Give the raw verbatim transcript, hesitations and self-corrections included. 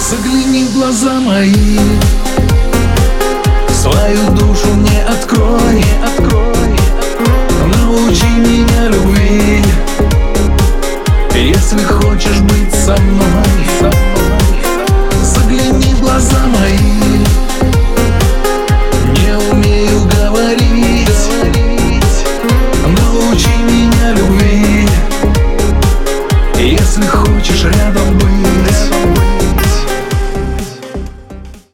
Загляни в глаза мои, свою душу мне открой, открой. Научи меня любви, если хочешь быть со мной, со мной. Загляни в глаза мои,